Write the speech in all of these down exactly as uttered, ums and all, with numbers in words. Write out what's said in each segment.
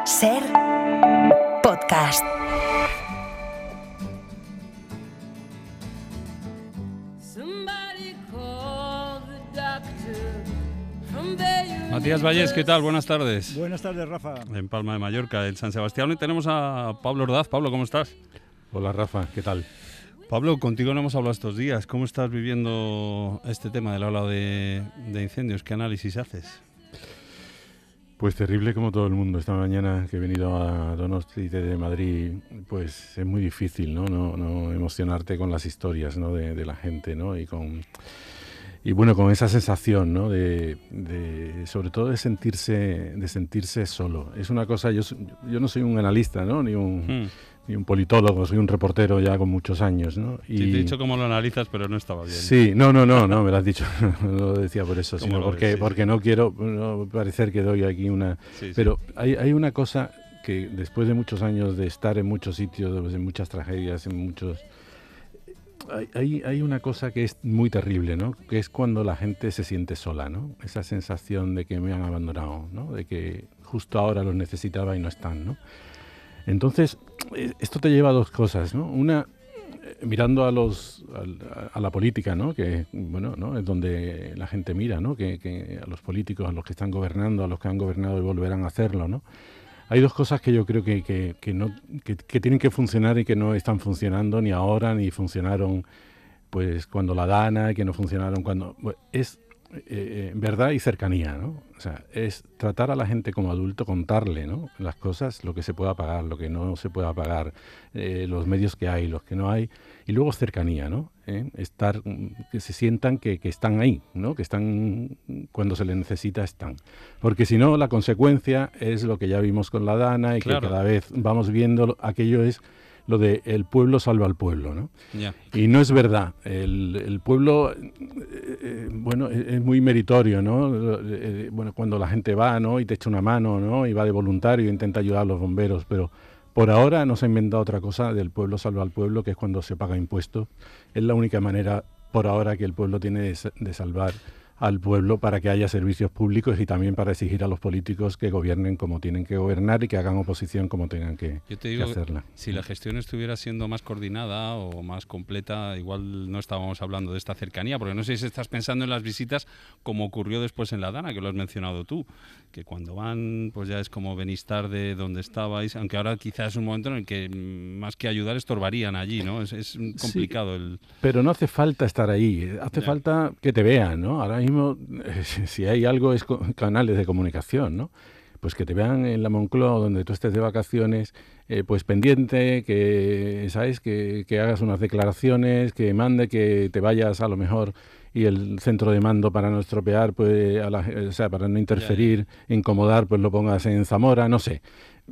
Ser podcast. Matías Vallés, ¿qué tal? Buenas tardes. Buenas tardes, Rafa. En Palma de Mallorca, en San Sebastián. Hoy tenemos a Pablo Ordaz. Pablo, ¿cómo estás? Hola, Rafa, ¿qué tal? Pablo, contigo no hemos hablado estos días. ¿Cómo estás viviendo este tema del ola de, de incendios? ¿Qué análisis haces? Pues terrible como todo el mundo. Esta mañana que he venido a Donosti de Madrid, pues es muy difícil, ¿no? No, no emocionarte con las historias, ¿no? de, de la gente, ¿no? Y con... Y bueno, con esa sensación, ¿no? De, de, sobre todo de sentirse, de sentirse solo. Es una cosa, yo, yo no soy un analista, ¿no? Ni un, hmm. ni un politólogo, soy un reportero ya con muchos años, ¿no? Y sí, te he dicho cómo lo analizas, pero no estaba bien. Sí, no, no, no, no, me lo has dicho, no lo decía por eso, sino porque, ves, sí, porque sí. no quiero no parecer que doy aquí una... Sí, pero sí. Hay, hay una cosa que después de muchos años de estar en muchos sitios, en muchas tragedias, en muchos... Hay, hay, hay una cosa que es muy terrible, ¿no? Que es cuando la gente se siente sola, ¿no? Esa sensación de que me han abandonado, ¿no? De que justo ahora los necesitaba y no están, ¿no? Entonces, esto te lleva a dos cosas, ¿no? Una, mirando a los a, a la política, ¿no? Que, bueno, ¿no? Es donde la gente mira, ¿no? Que, que a los políticos, a los que están gobernando, a los que han gobernado y volverán a hacerlo, ¿no? Hay dos cosas que yo creo que, que, que, no, que, que tienen que funcionar y que no están funcionando ni ahora, ni funcionaron pues cuando la Dana, que no funcionaron cuando... Bueno, es eh, verdad y cercanía, ¿no? O sea, es tratar a la gente como adulto, contarle, ¿no? Las cosas, lo que se pueda pagar, lo que no se pueda pagar, eh, los medios que hay, los que no hay, y luego cercanía, ¿no? ¿Eh? Estar, que se sientan que, que están ahí, ¿no? Que están, cuando se les necesita, están. Porque si no, la consecuencia es lo que ya vimos con la Dana y claro, que cada vez vamos viendo, aquello es lo de el pueblo salva al pueblo, ¿no? Yeah. Y no es verdad. El, el pueblo, eh, eh, bueno, es, es muy meritorio, ¿no? Eh, bueno, cuando la gente va, ¿no? Y te echa una mano, ¿no? Y va de voluntario e intenta ayudar a los bomberos, pero por ahora no se ha inventado otra cosa del pueblo salva al pueblo, que es cuando se paga impuestos. Es la única manera, por ahora, que el pueblo tiene de, de salvar al pueblo para que haya servicios públicos y también para exigir a los políticos que gobiernen como tienen que gobernar y que hagan oposición como tengan que, Yo te digo, que hacerla. Si la gestión estuviera siendo más coordinada o más completa, igual no estábamos hablando de esta cercanía, porque no sé si estás pensando en las visitas como ocurrió después en la Dana, que lo has mencionado tú, que cuando van, pues ya es como venís tarde donde estabais, aunque ahora quizás es un momento en el que más que ayudar estorbarían allí, ¿no? Es, es complicado. Sí, el... pero no hace falta estar ahí, hace ya. falta que te vean, ¿no? Ahora mismo, si hay algo, es canales de comunicación, ¿no? Pues que te vean en la Moncloa, donde tú estés de vacaciones, eh, pues pendiente, que, ¿sabes? Que, que hagas unas declaraciones, que mande, que te vayas a lo mejor y el centro de mando para no estropear, pues, a la, o sea, para no interferir, ya, ya. incomodar, pues lo pongas en Zamora, no sé.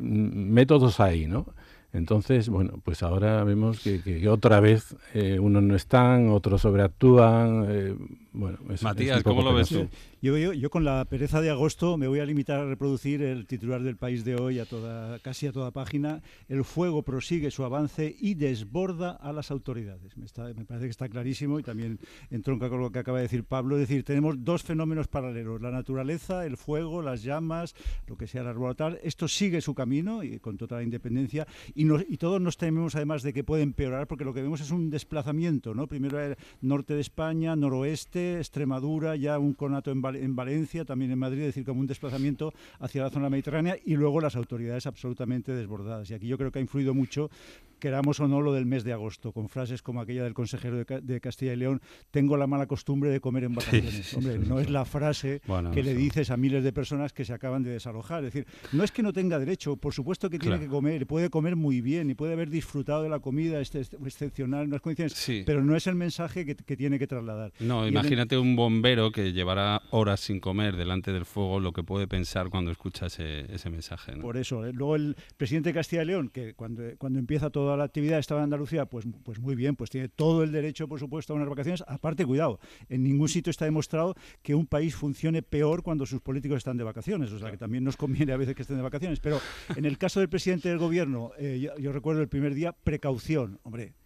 Métodos hay, ¿no? Entonces, bueno, pues ahora vemos que, que, que otra vez eh, unos no están, otros sobreactúan. Eh, bueno, es, Matías, es ¿cómo lo ves tú? Yo, yo, yo con la pereza de agosto me voy a limitar a reproducir el titular del País de hoy a toda, casi a toda página. El fuego prosigue su avance y desborda a las autoridades. Me, está, me parece que está clarísimo y también entronca con lo que acaba de decir Pablo. Es decir, tenemos dos fenómenos paralelos: la naturaleza, el fuego, las llamas, lo que sea el arbolatal. Esto sigue su camino y con total independencia y, nos, y todos nos tememos además de que puede empeorar, porque lo que vemos es un desplazamiento, ¿no? Primero el norte de España, noroeste, Extremadura, ya un conato en, Val- en Valencia, también en Madrid, es decir, como un desplazamiento hacia la zona mediterránea y luego las autoridades absolutamente desbordadas. Y aquí yo creo que ha influido mucho, queramos o no, lo del mes de agosto, con frases como aquella del consejero de, de Castilla y León: tengo la mala costumbre de comer en vacaciones. Sí, Hombre, sí, sí, no sí. es la frase bueno, que le sí. dices a miles de personas que se acaban de desalojar. Es decir, no es que no tenga derecho, por supuesto que tiene claro. que comer, puede comer muy bien y puede haber disfrutado de la comida este, este, excepcional en unas condiciones, sí. pero no es el mensaje que, que tiene que trasladar. No, y imagínate el... un bombero que llevará horas sin comer delante del fuego, lo que puede pensar cuando escucha ese, ese mensaje, ¿no? Por eso, ¿eh? Luego el presidente de Castilla y León, que cuando, cuando empieza toda la actividad estaba en Andalucía, pues, pues muy bien, pues tiene todo el derecho, por supuesto, a unas vacaciones. Aparte, cuidado, en ningún sitio está demostrado que un país funcione peor cuando sus políticos están de vacaciones, o sea que también nos conviene a veces que estén de vacaciones. Pero en el caso del presidente del gobierno, eh, yo, yo recuerdo el primer día, precaución, hombre.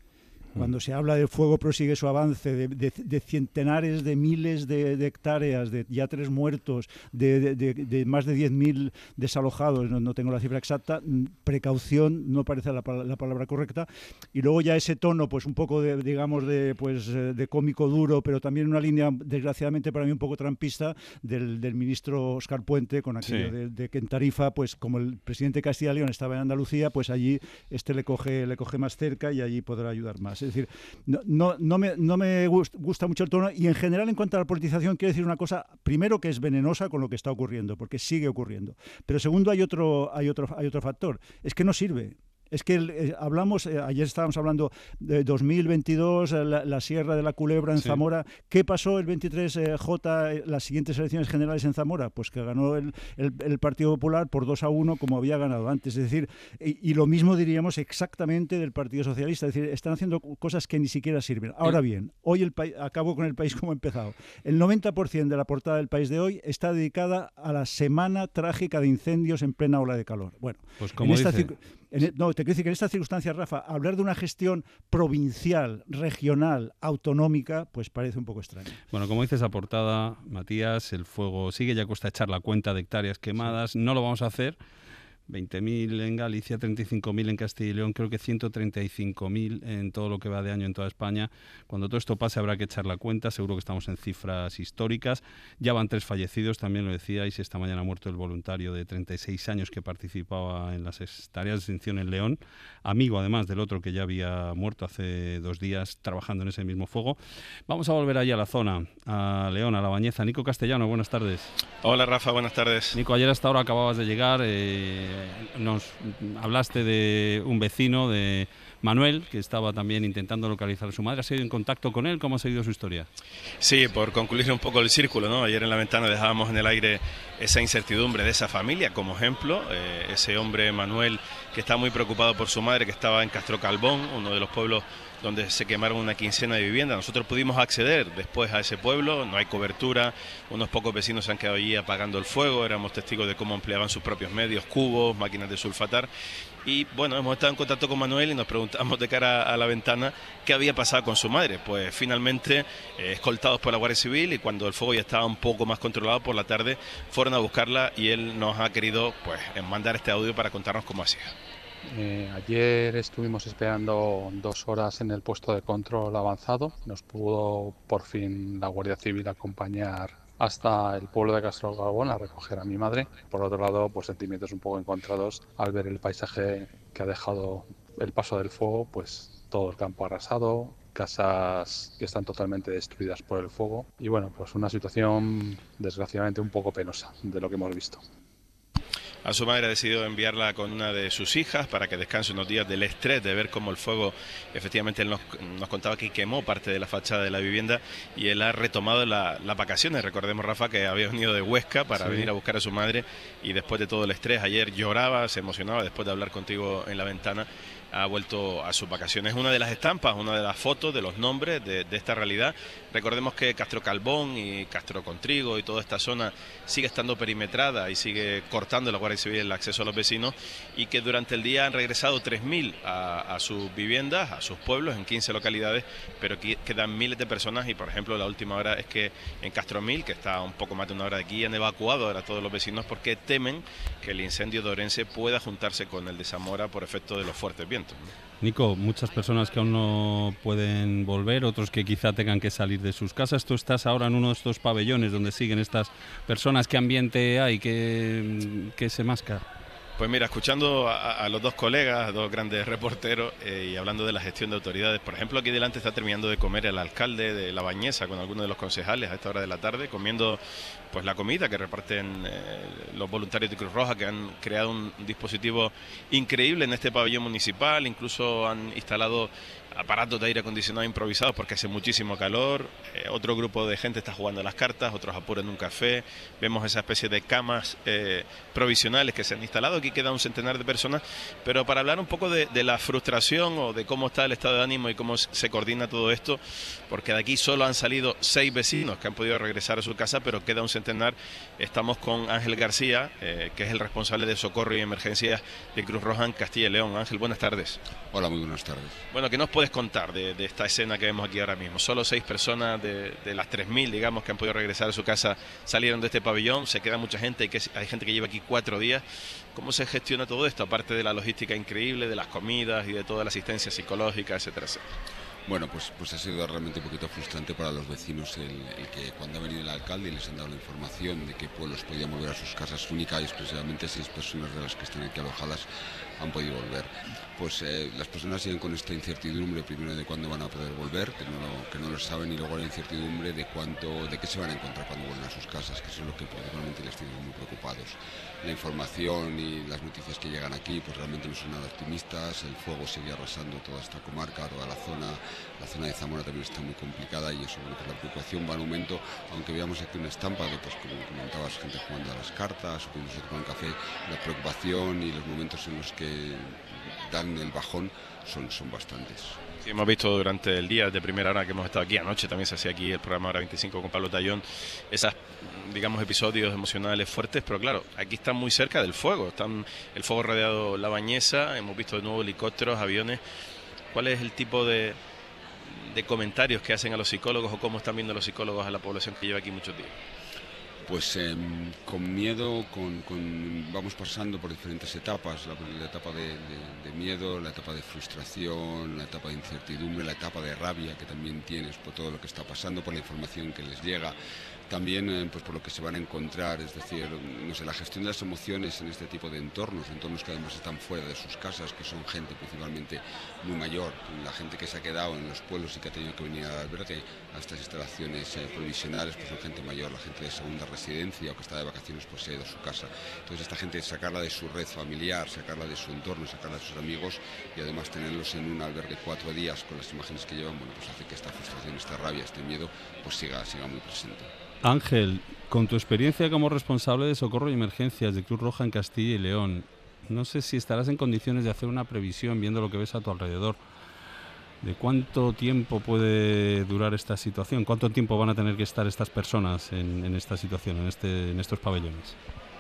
Cuando se habla del fuego prosigue su avance, de, de, de centenares de miles de, de hectáreas, de ya tres muertos, de, de, de, de más de diez mil desalojados, no, no tengo la cifra exacta, precaución no parece la, la palabra correcta, y luego ya ese tono, pues un poco de, digamos, de, pues, de cómico duro, pero también una línea, desgraciadamente para mí, un poco trampista del, del ministro Óscar Puente, con aquello sí. de, de que en Tarifa, pues como el presidente de Castilla y León estaba en Andalucía, pues allí este le coge, le coge más cerca y allí podrá ayudar más. Es decir, no, no, no me, no me gusta mucho el tono, y en general en cuanto a la politización quiero decir una cosa, primero que es venenosa con lo que está ocurriendo, porque sigue ocurriendo, pero segundo hay otro, hay otro, hay otro factor, es que no sirve. Es que eh, hablamos, eh, ayer estábamos hablando de dos mil veintidós, eh, la, la Sierra de la Culebra en sí. Zamora. ¿Qué pasó el veintitrés J, eh, las siguientes elecciones generales en Zamora? Pues que ganó el, el, el Partido Popular por dos a uno como había ganado antes. Es decir, y, y lo mismo diríamos exactamente del Partido Socialista. Es decir, están haciendo cosas que ni siquiera sirven. Ahora bien, hoy el país, acabo con el país como he empezado. El noventa por ciento de la portada del País de hoy está dedicada a la semana trágica de incendios en plena ola de calor. Bueno, pues como en esta dice... En, no, te quiero decir que en estas circunstancias, Rafa, hablar de una gestión provincial, regional, autonómica, pues parece un poco extraño. Bueno, como dice esa portada, Matías, el fuego sigue, ya cuesta echar la cuenta de hectáreas quemadas, sí. no lo vamos a hacer. veinte mil en Galicia, treinta y cinco mil en Castilla y León, creo que ciento treinta y cinco mil en todo lo que va de año en toda España. Cuando todo esto pase habrá que echar la cuenta, seguro que estamos en cifras históricas. Ya van tres fallecidos, también lo decíais, esta mañana ha muerto el voluntario de treinta y seis años que participaba en las tareas de extinción en León, amigo además del otro que ya había muerto hace dos días trabajando en ese mismo fuego. Vamos a volver allí a la zona, a León, a La Bañeza. Nico Castellano, buenas tardes. Hola Rafa, buenas tardes. Nico, ayer hasta ahora acababas de llegar, eh, nos hablaste de un vecino, de Manuel, que estaba también intentando localizar a su madre. ¿Has ido en contacto con él? ¿Cómo ha seguido su historia? Sí, por concluir un poco el círculo, ¿no? Ayer en la ventana dejábamos en el aire esa incertidumbre de esa familia, como ejemplo, eh, ese hombre Manuel que está muy preocupado por su madre, que estaba en Castro Calbón, uno de los pueblos donde se quemaron una quincena de viviendas. Nosotros pudimos acceder después a ese pueblo, no hay cobertura, unos pocos vecinos se han quedado allí apagando el fuego, éramos testigos de cómo empleaban sus propios medios, cubos, máquinas de sulfatar, y bueno, hemos estado en contacto con Manuel y nos preguntamos de cara a la ventana qué había pasado con su madre. Pues finalmente, eh, escoltados por la Guardia Civil, y cuando el fuego ya estaba un poco más controlado por la tarde, fueron a buscarla y él nos ha querido pues mandar este audio para contarnos cómo hacía. Eh, ayer estuvimos esperando dos horas en el puesto de control avanzado. Nos pudo por fin la Guardia Civil acompañar hasta el pueblo de Castro Calbón a recoger a mi madre. Por otro lado, pues sentimientos un poco encontrados al ver el paisaje que ha dejado el paso del fuego, pues todo el campo arrasado, casas que están totalmente destruidas por el fuego, y bueno, pues una situación desgraciadamente un poco penosa de lo que hemos visto. A su madre ha decidido enviarla con una de sus hijas para que descanse unos días del estrés de ver cómo el fuego, efectivamente él nos, nos contaba que quemó parte de la fachada de la vivienda, y él ha retomado la, las vacaciones. Recordemos, Rafa, que había venido de Huesca para sí. venir a buscar a su madre, y después de todo el estrés, ayer lloraba, se emocionaba después de hablar contigo en la ventana. Ha vuelto a sus vacaciones. Una de las estampas, una de las fotos, de los nombres de, de esta realidad. Recordemos que Castro Calbón y Castro Contrigo y toda esta zona sigue estando perimetrada y sigue cortando la Guardia Civil el acceso a los vecinos, y que durante el día han regresado tres mil a, a sus viviendas, a sus pueblos, en quince localidades, pero que quedan miles de personas. Y por ejemplo, la última hora es que en Castromil, que está a un poco más de una hora de aquí, han evacuado ahora a todos los vecinos porque temen que el incendio de Orense pueda juntarse con el de Zamora por efecto de los fuertes vientos. Nico, muchas personas que aún no pueden volver, otros que quizá tengan que salir de sus casas. Tú estás ahora en uno de estos pabellones donde siguen estas personas. ¿Qué ambiente hay? ¿Qué, qué se masca? Pues mira, escuchando a, a los dos colegas, a dos grandes reporteros, eh, y hablando de la gestión de autoridades, por ejemplo, aquí delante está terminando de comer el alcalde de La Bañeza con algunos de los concejales a esta hora de la tarde, comiendo pues la comida que reparten eh, los voluntarios de Cruz Roja, que han creado un dispositivo increíble en este pabellón municipal. Incluso han instalado aparatos de aire acondicionado improvisados porque hace muchísimo calor. Eh, otro grupo de gente está jugando a las cartas, otros apuran un café. Vemos esa especie de camas eh, provisionales que se han instalado. Aquí queda un centenar de personas, pero para hablar un poco de, de la frustración o de cómo está el estado de ánimo y cómo se coordina todo esto, porque de aquí solo han salido seis vecinos que han podido regresar a su casa, pero queda un centenar. Estamos con Ángel García, eh, que es el responsable de socorro y emergencias de Cruz Roja en Castilla y León. Ángel, buenas tardes. Hola, muy buenas tardes. Bueno, ¿qué nos puede puedes contar de, de esta escena que vemos aquí ahora mismo? Solo seis personas de, de las tres mil, digamos, que han podido regresar a su casa, salieron de este pabellón, se queda mucha gente, hay, que, hay gente que lleva aquí cuatro días. ¿Cómo se gestiona todo esto, aparte de la logística increíble, de las comidas y de toda la asistencia psicológica, etcétera, etcétera? Bueno, pues, pues ha sido realmente un poquito frustrante para los vecinos el, el que cuando ha venido el alcalde y les han dado la información de que pueblos podían volver a sus casas únicas y exclusivamente seis personas de las que están aquí alojadas han podido volver. Pues eh, las personas siguen con esta incertidumbre, primero de cuándo van a poder volver, que no lo, que no lo saben, y luego la incertidumbre de cuánto, de qué se van a encontrar cuando vuelvan a sus casas, que eso es lo que principalmente les tiene muy preocupados. La información y las noticias que llegan aquí pues realmente no son nada optimistas. El fuego sigue arrasando toda esta comarca, toda la zona, la zona de Zamora también está muy complicada, y eso, bueno, pues la preocupación va en aumento, aunque veamos aquí una estampa de, pues como comentabas, gente jugando a las cartas o cuando se toman café, la preocupación y los momentos en los que dan el bajón son, son bastantes. Sí, hemos visto durante el día de primera hora que hemos estado aquí, anoche también se hacía aquí el programa Hora veinticinco con Pablo Tallón, esas, digamos, episodios emocionales fuertes, pero claro, aquí están muy cerca del fuego, están el fuego rodeado La Bañeza, hemos visto de nuevo helicópteros, aviones. ¿Cuál es el tipo de, de comentarios que hacen a los psicólogos o cómo están viendo los psicólogos a la población que lleva aquí muchos días? Pues eh, con miedo, con, con, vamos pasando por diferentes etapas, la, la etapa de, de, de miedo, la etapa de frustración, la etapa de incertidumbre, la etapa de rabia que también tienes por todo lo que está pasando, por la información que les llega, también eh, pues por lo que se van a encontrar, es decir, no sé, la gestión de las emociones en este tipo de entornos, entornos que además están fuera de sus casas, que son gente principalmente muy mayor, la gente que se ha quedado en los pueblos y que ha tenido que venir al albergue a estas instalaciones eh, provisionales, pues son gente mayor, la gente de segunda residencia o que está de vacaciones, pues se ha ido a su casa. Entonces esta gente, sacarla de su red familiar, sacarla de su entorno, sacarla de sus amigos y además tenerlos en un albergue cuatro días con las imágenes que llevan, bueno, pues hace que esta frustración, esta rabia, este miedo, pues siga, siga muy presente. Ángel, con tu experiencia como responsable de socorro y emergencias de Cruz Roja en Castilla y León, no sé si estarás en condiciones de hacer una previsión, viendo lo que ves a tu alrededor, de cuánto tiempo puede durar esta situación, cuánto tiempo van a tener que estar estas personas en, en esta situación, en, este, en estos pabellones.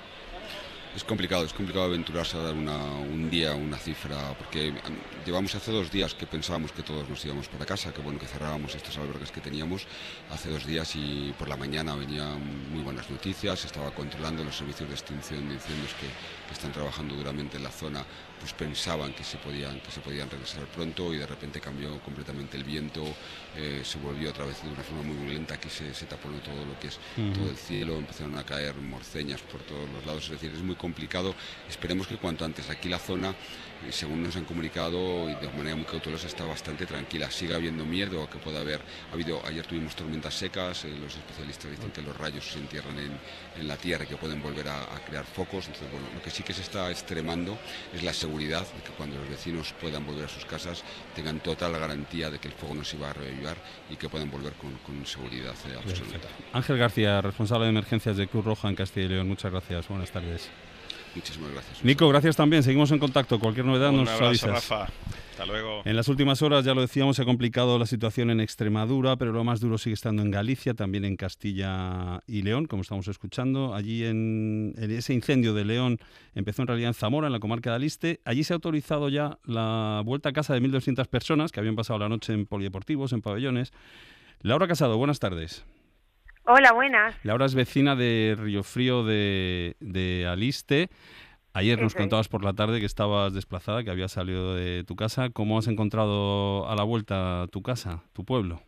Es complicado, es complicado aventurarse a dar una, un día, una cifra, porque llevamos hace dos días que pensábamos que todos nos íbamos para casa, que bueno, que cerrábamos estos albergues que teníamos hace dos días y por la mañana venían muy buenas noticias, se estaba controlando los servicios de extinción de incendios que, que están trabajando duramente en la zona, pues pensaban que se podían, que se podían regresar pronto y de repente cambió completamente el viento, eh, se volvió otra vez de una forma muy violenta, aquí se, se tapó todo lo que es uh-huh. todo el cielo, empezaron a caer morceñas por todos los lados, es decir, es muy complicado. Esperemos que cuanto antes. Aquí la zona, según nos han comunicado y de manera muy cautelosa, está bastante tranquila. Sigue habiendo miedo a que pueda haber habido. Ayer tuvimos tormentas secas, eh, los especialistas dicen que los rayos se entierran en, en la tierra y que pueden volver a, a crear focos. Entonces, bueno, lo que sí que se está extremando es la seguridad de que cuando los vecinos puedan volver a sus casas tengan total garantía de que el fuego no se va a reavivar y que puedan volver con, con seguridad eh, absoluta. Ángel García, responsable de emergencias de Cruz Roja en Castilla y León, muchas gracias. Buenas tardes. Muchísimas gracias. Nico, gracias también. Seguimos en contacto. Cualquier novedad Un nos abrazo, avisas. Rafa. Hasta luego. En las últimas horas, ya lo decíamos, se ha complicado la situación en Extremadura, pero lo más duro sigue estando en Galicia, también en Castilla y León, como estamos escuchando. Allí en, en ese incendio de León empezó en realidad en Zamora, en la comarca de Aliste. Allí se ha autorizado ya la vuelta a casa de mil doscientas personas que habían pasado la noche en polideportivos, en pabellones. Laura Casado, buenas tardes. Hola, buenas. Laura es vecina de Riofrío de, de Aliste. Ayer nos Eso contabas por la tarde que estabas desplazada, que habías salido de tu casa. ¿Cómo has encontrado a la vuelta tu casa, tu pueblo?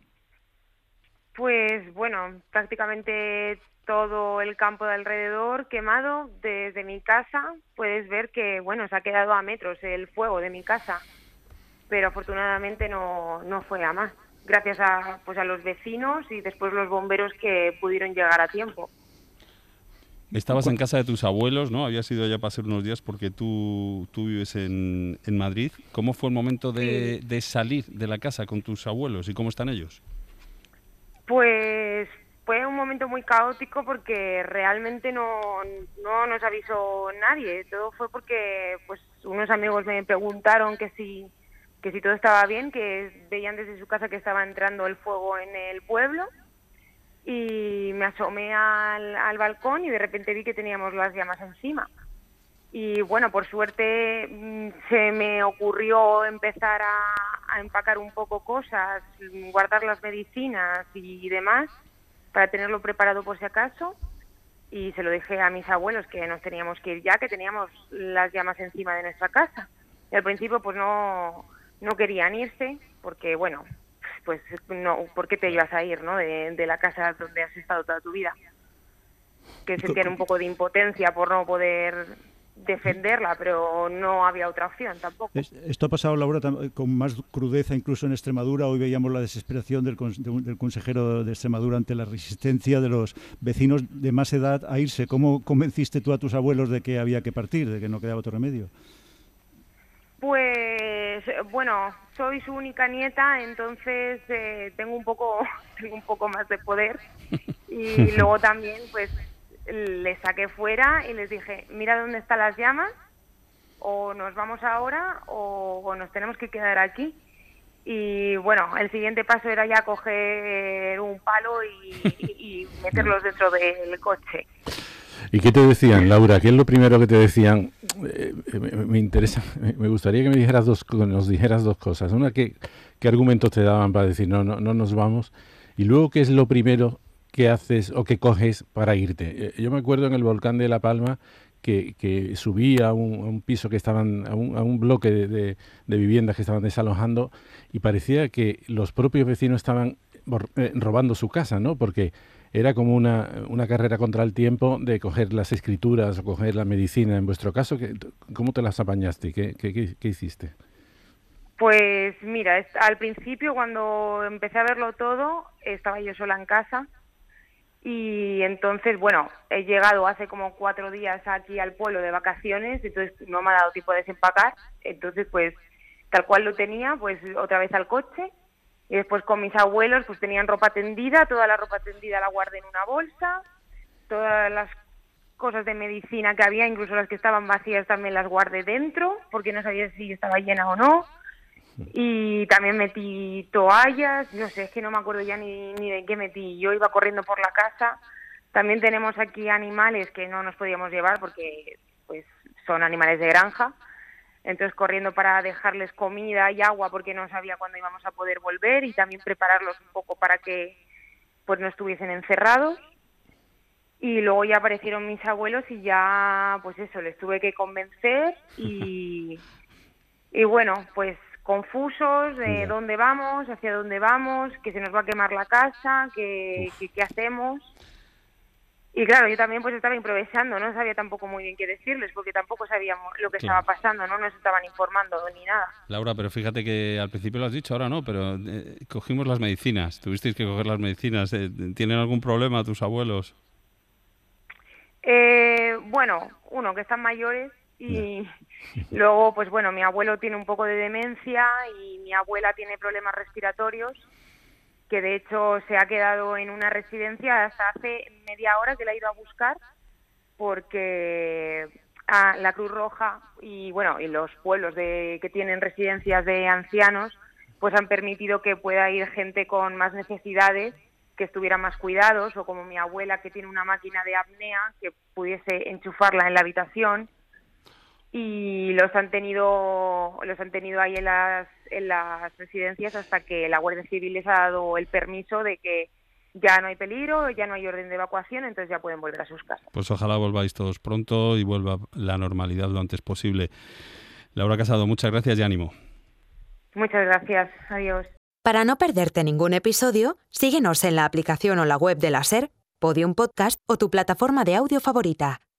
Pues bueno, prácticamente todo el campo de alrededor quemado. Desde mi casa puedes ver que bueno, se ha quedado a metros el fuego de mi casa, pero afortunadamente no, no fue a más. Gracias a, pues a los vecinos y después los bomberos que pudieron llegar a tiempo. Estabas en casa de tus abuelos, ¿no? Habías ido allá a pasar unos días porque tú, tú vives en, en Madrid. ¿Cómo fue el momento de, sí. de salir de la casa con tus abuelos y cómo están ellos? Pues fue un momento muy caótico porque realmente no, no nos avisó nadie. Todo fue porque pues unos amigos me preguntaron que si... que si todo estaba bien, que veían desde su casa que estaba entrando el fuego en el pueblo y me asomé al, al balcón y de repente vi que teníamos las llamas encima. Y bueno, por suerte se me ocurrió empezar a, a empacar un poco cosas, guardar las medicinas y demás, para tenerlo preparado por si acaso. Y se lo dije a mis abuelos que nos teníamos que ir ya, que teníamos las llamas encima de nuestra casa. Y al principio pues no, no querían irse, porque bueno, pues no, ¿por qué te ibas a ir, no? De, de la casa donde has estado toda tu vida. Que sentían un poco de impotencia por no poder defenderla, pero no había otra opción tampoco. Esto ha pasado, Laura, con más crudeza incluso en Extremadura. Hoy veíamos la desesperación del, del consejero de Extremadura ante la resistencia de los vecinos de más edad a irse. ¿Cómo convenciste tú a tus abuelos de que había que partir, de que no quedaba otro remedio? Pues bueno, soy su única nieta, entonces eh, tengo un poco tengo un poco más de poder, y luego también pues les saqué fuera y les dije, mira dónde están las llamas, o nos vamos ahora o, o nos tenemos que quedar aquí. Y bueno, el siguiente paso era ya coger un palo y, y meterlos dentro del coche. ¿Y qué te decían, Laura? ¿Qué es lo primero que te decían? Eh, me, me interesa, me gustaría que me dijeras dos, nos dijeras dos cosas. Una, ¿qué, qué argumentos te daban para decir no, no, no nos vamos? Y luego, ¿qué es lo primero que haces o que coges para irte? Eh, yo me acuerdo en el volcán de La Palma que, que subí a un, a un piso que estaban, a un, a un bloque de, de, de viviendas que estaban desalojando, y parecía que los propios vecinos estaban robando su casa, ¿no? Porque era como una, una carrera contra el tiempo de coger las escrituras o coger la medicina. En vuestro caso, ¿cómo te las apañaste? ¿Qué, qué, qué, qué hiciste? Pues mira, es, al principio cuando empecé a verlo todo, estaba yo sola en casa, y entonces, bueno, he llegado hace como cuatro días aquí al pueblo de vacaciones, entonces no me ha dado tiempo de desempacar, entonces pues tal cual lo tenía, pues otra vez al coche. Y después con mis abuelos pues tenían ropa tendida, toda la ropa tendida la guardé en una bolsa, todas las cosas de medicina que había, incluso las que estaban vacías también las guardé dentro, porque no sabía si estaba llena o no. Y también metí toallas, no sé, es que no me acuerdo ya ni, ni de qué metí. Yo iba corriendo por la casa. También tenemos aquí animales que no nos podíamos llevar porque pues son animales de granja. Entonces corriendo para dejarles comida y agua porque no sabía cuándo íbamos a poder volver, y también prepararlos un poco para que pues no estuviesen encerrados. Y luego ya aparecieron mis abuelos y ya pues eso, les tuve que convencer y, y bueno, pues confusos de dónde vamos, hacia dónde vamos, que se nos va a quemar la casa, que que qué hacemos. Y claro, yo también pues estaba improvisando, no sabía tampoco muy bien qué decirles, porque tampoco sabíamos lo que claro. estaba pasando, no nos estaban informando ni nada. Laura, pero fíjate que al principio lo has dicho, ahora no, pero eh, cogimos las medicinas, tuvisteis que coger las medicinas. Eh, ¿Tienen algún problema tus abuelos? Eh, bueno, uno, que están mayores, y yeah. luego, pues bueno, mi abuelo tiene un poco de demencia y mi abuela tiene problemas respiratorios, que de hecho se ha quedado en una residencia hasta hace media hora que la he ido a buscar, porque a la Cruz Roja y bueno y los pueblos de, que tienen residencias de ancianos pues han permitido que pueda ir gente con más necesidades, que estuviera más cuidados, o como mi abuela que tiene una máquina de apnea, que pudiese enchufarla en la habitación. Y los han tenido los han tenido ahí en las en las residencias hasta que la Guardia Civil les ha dado el permiso de que ya no hay peligro, ya no hay orden de evacuación, entonces ya pueden volver a sus casas. Pues ojalá volváis todos pronto y vuelva la normalidad lo antes posible. Laura Casado, muchas gracias y ánimo. Muchas gracias, adiós. Para no perderte ningún episodio, síguenos en la aplicación o la web de la SER, Podium Podcast o tu plataforma de audio favorita.